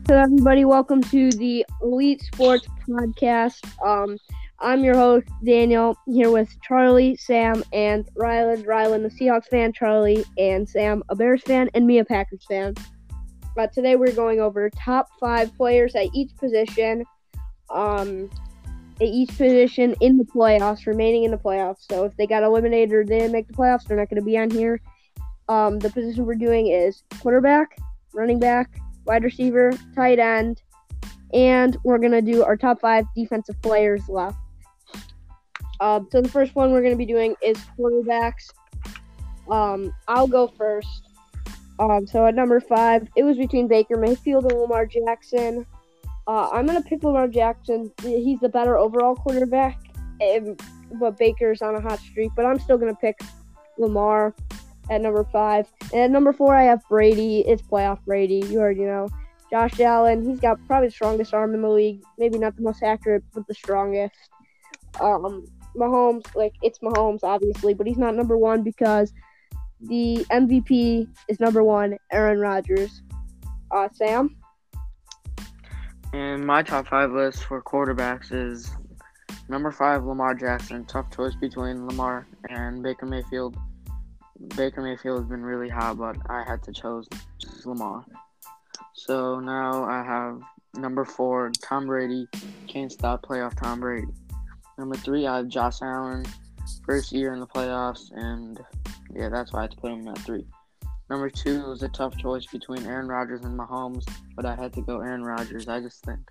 So everybody, welcome to the Elite Sports Podcast. I'm your host, Daniel, here with Charlie, Sam, and Ryland. Ryland, the Seahawks fan, Charlie, and Sam, a Bears fan, and me, a Packers fan. Today we're going over top 5 players at each position in the playoffs, remaining in the playoffs. So if they got eliminated or they didn't make the playoffs, they're not going to be on here. The position we're doing is quarterback, running back, wide receiver, tight end, and we're going to do our top 5 defensive players left. So the first one we're going to be doing is quarterbacks. I'll go first. So at number 5, it was between Baker Mayfield and Lamar Jackson. I'm going to pick Lamar Jackson. He's the better overall quarterback, but Baker's on a hot streak. But I'm still going to pick Lamar at number 5. And at number 4, I have Brady. It's playoff Brady. You already know. Josh Allen, he's got probably the strongest arm in the league. Maybe not the most accurate, but the strongest. Mahomes, it's Mahomes, obviously, but he's not number 1 because the MVP is number 1, Aaron Rodgers. Sam? And my top 5 list for quarterbacks is number 5, Lamar Jackson. Tough choice between Lamar and Baker Mayfield. Baker Mayfield has been really hot, but I had to choose Lamar. So now I have number 4, Tom Brady. Can't stop playoff Tom Brady. Number 3, I have Josh Allen. First year in the playoffs, and yeah, that's why I had to put him at 3. Number 2 was a tough choice between Aaron Rodgers and Mahomes, but I had to go Aaron Rodgers. I just think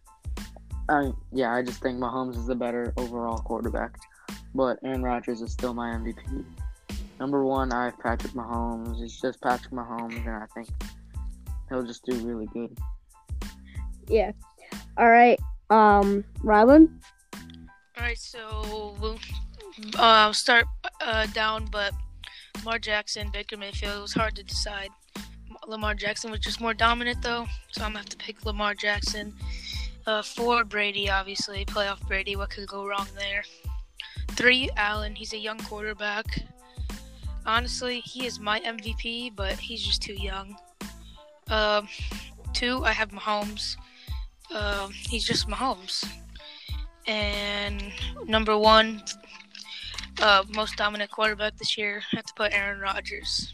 Mahomes is the better overall quarterback, but Aaron Rodgers is still my MVP. Number 1, I have Patrick Mahomes. It's just Patrick Mahomes, and I think he'll just do really good. Yeah. All right. Rylan? All right, so I'll start down, but Lamar Jackson, Baker Mayfield, it was hard to decide. Lamar Jackson was just more dominant, though, so I'm going to have to pick Lamar Jackson. 4, Brady, obviously. Playoff Brady, what could go wrong there? 3, Allen, he's a young quarterback. Honestly, he is my MVP, but he's just too young. 2, I have Mahomes. He's just Mahomes. And number 1, most dominant quarterback this year, I have to put Aaron Rodgers.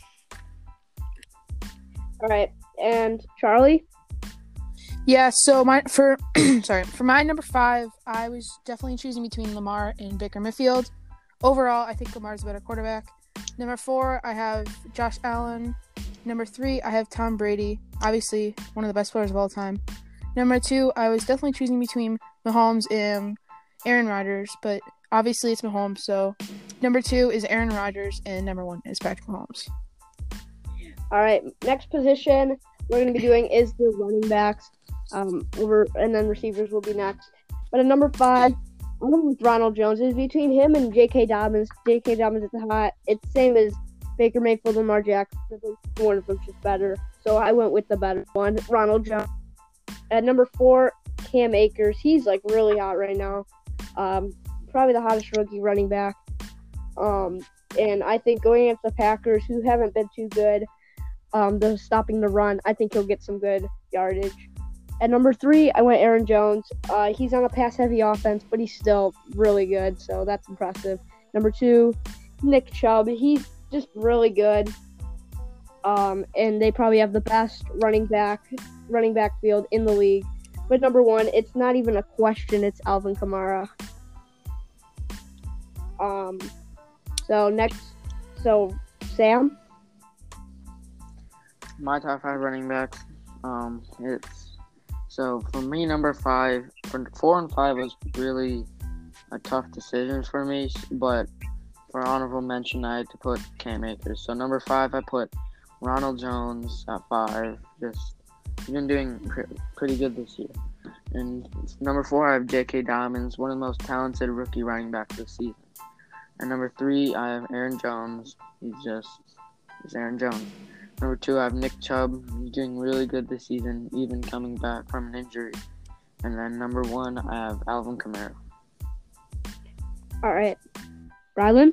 All right, and Charlie? Yeah, so for my number 5, I was definitely choosing between Lamar and Baker Mayfield. Overall, I think Lamar's a better quarterback. Number 4, I have Josh Allen. Number 3, I have Tom Brady, obviously one of the best players of all time. Number 2, I was definitely choosing between Mahomes and Aaron Rodgers, but obviously it's Mahomes, so number 2 is Aaron Rodgers, and number 1 is Patrick Mahomes. All right, next position we're going to be doing is the running backs, and then receivers will be next. But at number 5, I went with Ronald Jones. It's between him and J.K. Dobbins. J.K. Dobbins is hot. It's the same as Baker Mayfield and Lamar Jackson. One of them's just better. So I went with the better one, Ronald Jones. At number 4, Cam Akers. He's really hot right now. Probably the hottest rookie running back. And I think going against the Packers, who haven't been too good, stopping the run, I think he'll get some good yardage. At number 3, I went Aaron Jones. He's on a pass-heavy offense, but he's still really good, so that's impressive. Number 2, Nick Chubb. He's just really good. And they probably have the best running back field in the league. But number 1, it's not even a question. It's Alvin Kamara. So Sam? My top 5 running backs, so for me, number 5, 4 and 5 was really a tough decision for me, but for honorable mention, I had to put Cam Akers. So number 5, I put Ronald Jones at 5. He's been doing pretty good this year. And number 4, I have J.K. Dobbins, one of the most talented rookie running backs this season. And number 3, I have Aaron Jones. He's Aaron Jones. Number 2, I have Nick Chubb. He's doing really good this season, even coming back from an injury. And then number 1, I have Alvin Kamara. All right. Rylan?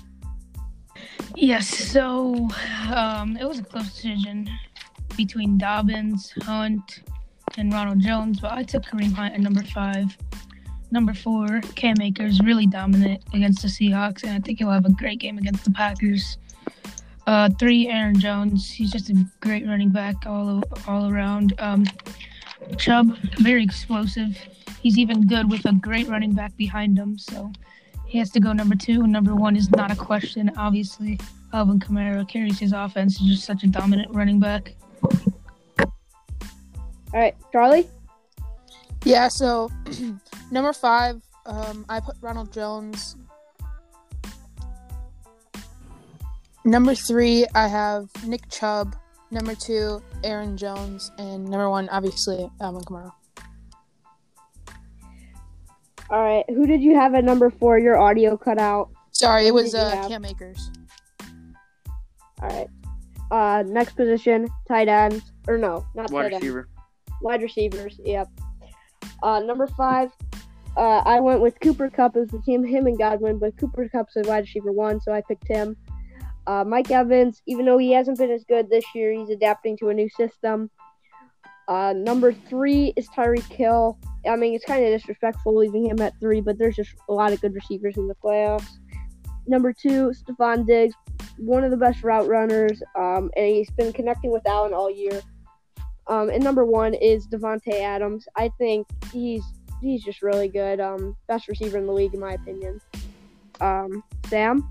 Yes, so it was a close decision between Dobbins, Hunt, and Ronald Jones, but I took Kareem Hunt at number 5. Number 4, Cam Akers, really dominant against the Seahawks, and I think he'll have a great game against the Packers. 3, Aaron Jones. He's just a great running back all around. Chubb, very explosive. He's even good with a great running back behind him, so he has to go number 2. And number 1 is not a question, obviously. Alvin Kamara carries his offense. He's just such a dominant running back. All right, Charlie? Yeah, so number 5, I put Ronald Jones. Number 3, I have Nick Chubb. Number 2, Aaron Jones. And number 1, obviously, Alvin Kamara. All right, who did you have at number 4? Your audio cut out. Sorry, it was Who did you have? Cam Akers. All right. Next position, tight ends. Or no, not Wide tight ends. receiver. Wide receivers, yep. Number 5, I went with Cooper Kupp. It was between him and Godwin, but Cooper Kupp's a wide receiver 1, so I picked him. Mike Evans, even though he hasn't been as good this year, he's adapting to a new system. Number 3 is Tyreek Hill. I mean, it's kind of disrespectful leaving him at 3, but there's just a lot of good receivers in the playoffs. Number 2, Stephon Diggs, one of the best route runners, and he's been connecting with Allen all year. And number 1 is Devontae Adams. I think he's just really good. Best receiver in the league, in my opinion. Sam?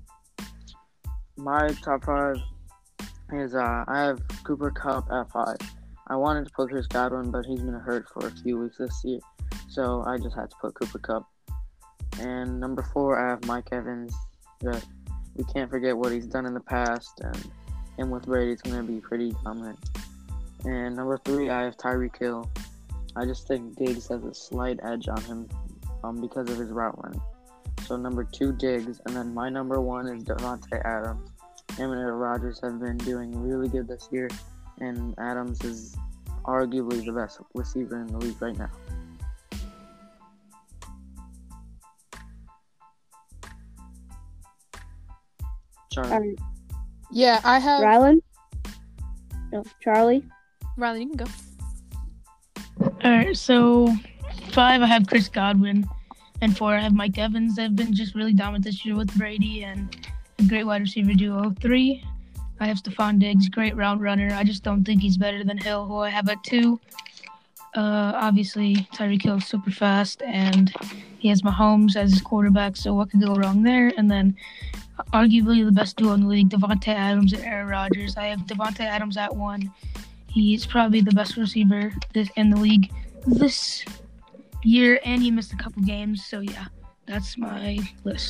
My top 5 is I have Cooper Kupp at 5. I wanted to put Chris Godwin, but he's been hurt for a few weeks this year, so I just had to put Cooper Kupp. And number 4, I have Mike Evans. We can't forget what he's done in the past, and him with Brady is going to be pretty dominant. And number 3, I have Tyreek Hill. I just think Diggs has a slight edge on him because of his route running. So number 2, Diggs, and then my number 1 is Devontae Adams. Him and Aaron Rodgers have been doing really good this year, and Adams is arguably the best receiver in the league right now. Charlie. Yeah, I have... Rylan? No, Charlie? Riley, you can go. All right, so 5, I have Chris Godwin, and 4, I have Mike Evans. They've been just really dominant this year with Brady and a great wide receiver duo. 3, I have Stephon Diggs, great route runner. I just don't think he's better than Hill, who I have at 2. Obviously, Tyreek Hill is super fast, and he has Mahomes as his quarterback, so what could go wrong there? And then, arguably the best duo in the league, Devontae Adams and Aaron Rodgers. I have Devontae Adams at 1. He's probably the best receiver in the league this year, and he missed a couple games, so yeah, that's my list.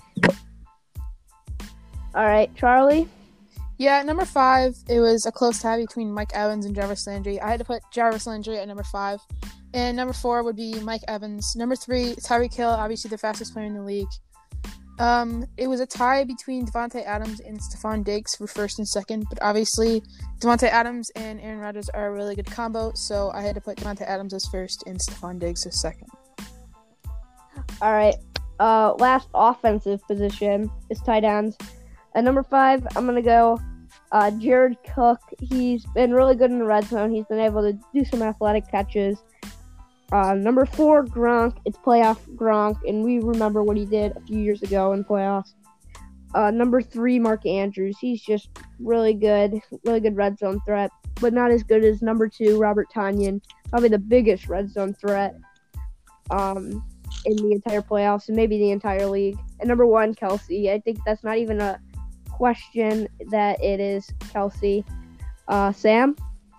All right, Charlie? Yeah, number 5, it was a close tie between Mike Evans and Jarvis Landry. I had to put Jarvis Landry at number 5. And number 4 would be Mike Evans. Number 3, Tyreek Hill, obviously the fastest player in the league. It was a tie between Devontae Adams and Stephon Diggs for first and second, but obviously Devontae Adams and Aaron Rodgers are a really good combo, so I had to put Devontae Adams as first and Stephon Diggs as second. All right. Last offensive position is tight ends. At number 5, I'm going to go Jared Cook. He's been really good in the red zone. He's been able to do some athletic catches. Number 4, Gronk. It's playoff Gronk, and we remember what he did a few years ago in playoffs. Number 3, Mark Andrews. He's just really good red zone threat, but not as good as number 2, Robert Tonyan. Probably the biggest red zone threat in the entire playoffs and maybe the entire league. And number 1, Kelsey. I think that's not even a question that it is Kelsey. Sam?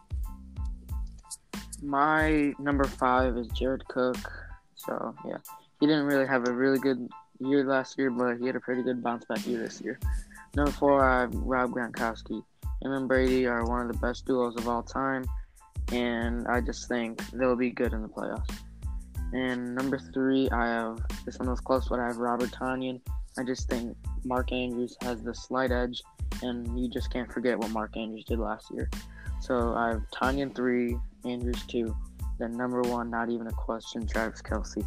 My number 5 is Jared Cook. So, yeah. He didn't really have a really good year last year, but he had a pretty good bounce-back year this year. Number 4, I have Rob Gronkowski. Him and Brady are one of the best duos of all time, and I just think they'll be good in the playoffs. And number 3, I have, this one was close, but I have Robert Tonyan. I just think Mark Andrews has the slight edge, and you just can't forget what Mark Andrews did last year. So I have Tonyan 3, Andrews 2, then number 1, not even a question, Travis Kelce.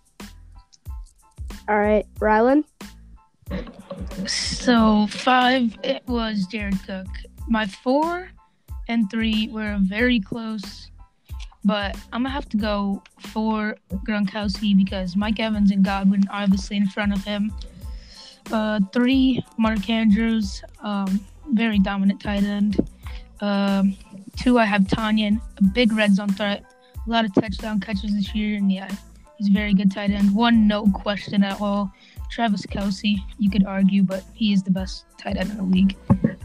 All right, Rylan? So 5, it was Jared Cook. My 4 and 3 were very close. but I'm going to have to go for Gronkowski because Mike Evans and Godwin are obviously in front of him. 3, Mark Andrews, very dominant tight end. 2, I have Tanyan, a big red zone threat, a lot of touchdown catches this year, and yeah, he's a very good tight end. 1, no question at all, Travis Kelce. You could argue, but he is the best tight end in the league.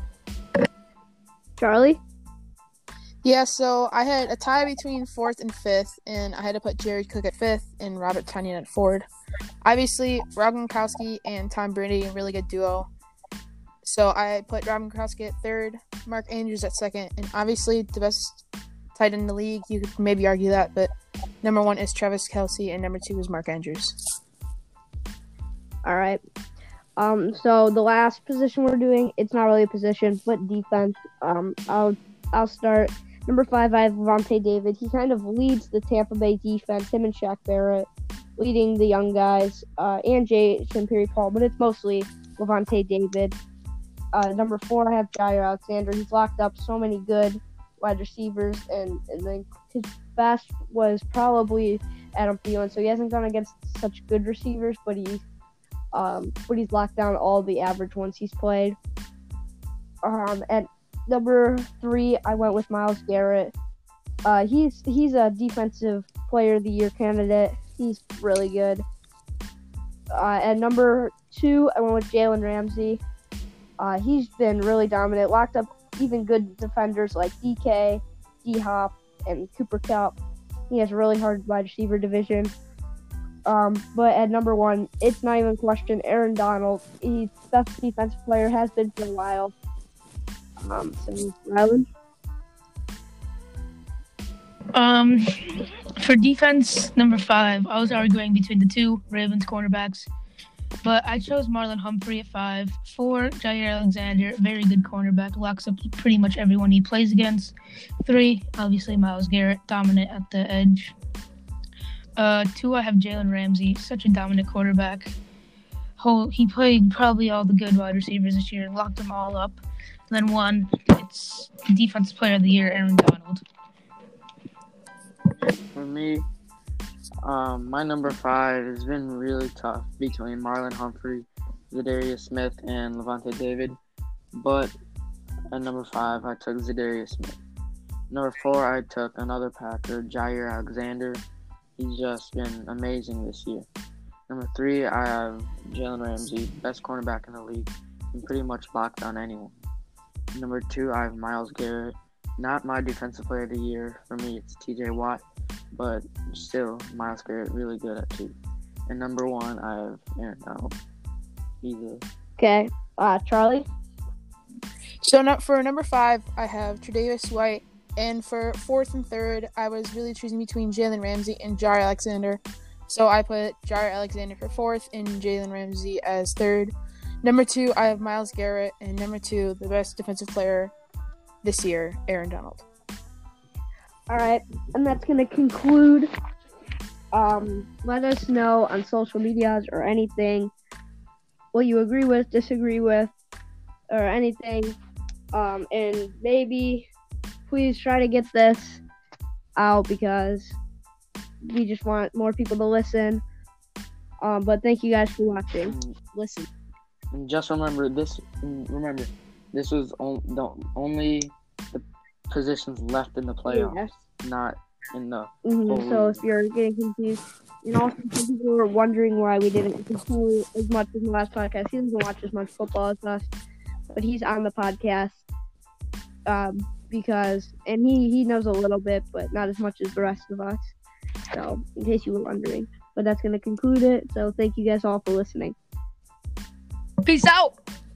Charlie? Yeah, so I had a tie between 4th and 5th, and I had to put Jared Cook at 5th and Robert Tonyan at 4th. Obviously, Rob Gronkowski and Tom Brady, a really good duo. So I put Rob Gronkowski at 3rd, Mark Andrews at 2nd, and obviously the best tight end in the league. You could maybe argue that, but number 1 is Travis Kelce, and number 2 is Mark Andrews. All right. So the last position we're doing, it's not really a position, but defense. I'll start. Number 5, I have Lavonte David. He kind of leads the Tampa Bay defense, him and Shaq Barrett, leading the young guys, and Jason Pierre-Paul, but it's mostly Lavonte David. Number 4, I have Jair Alexander. He's locked up so many good wide receivers, and then his best was probably Adam Thielen. So he hasn't gone against such good receivers, but he's locked down all the average ones he's played. At number 3, I went with Myles Garrett. He's a defensive player of the year candidate. He's really good. At number 2, I went with Jalen Ramsey. He's been really dominant, locked up even good defenders like DK, D-Hop, and Cooper Kupp. He has a really hard wide receiver division. But at number 1, it's not even a question. Aaron Donald, he's the best defensive player, has been for a while. So, Rylan? For defense, number 5, I was arguing between the 2 Ravens cornerbacks, but I chose Marlon Humphrey at 5. 4, Jair Alexander, very good cornerback, locks up pretty much everyone he plays against. 3, obviously Myles Garrett, dominant at the edge. 2, I have Jalen Ramsey, such a dominant quarterback. He played probably all the good wide receivers this year and locked them all up. Then 1, it's Defensive Player of the Year, Aaron Donald. For me, my number 5 has been really tough between Marlon Humphrey, Zadarius Smith, and Lavonte David. But at number 5, I took Zadarius Smith. Number 4, I took another Packer, Jair Alexander. He's just been amazing this year. Number 3, I have Jalen Ramsey, best cornerback in the league, and pretty much locked on anyone. Number 2, I have Myles Garrett. Not my defensive player of the year. For me, it's TJ Watt, but still, Myles Garrett really good at 2. And number 1, I have Aaron Donald. Okay, Charlie? So for number 5, I have Tre'Davious White. And for 4th and 3rd, I was really choosing between Jalen Ramsey and Jair Alexander. So I put Jair Alexander for 4th and Jalen Ramsey as 3rd. Number 2, I have Myles Garrett. And number 2, the best defensive player this year, Aaron Donald. All right, and that's going to conclude. Let us know on social medias or anything what you agree with, disagree with, or anything. And maybe please try to get this out because we just want more people to listen. But thank you guys for watching. Listen. And just remember this. This was only the positions left in the playoffs, yes. Not in the. So if you're getting confused, and also some people were wondering why we didn't continue as much in the last podcast. He doesn't watch as much football as us, but he's on the podcast because he knows a little bit, but not as much as the rest of us. So in case you were wondering, but that's going to conclude it. So thank you guys all for listening. Peace out.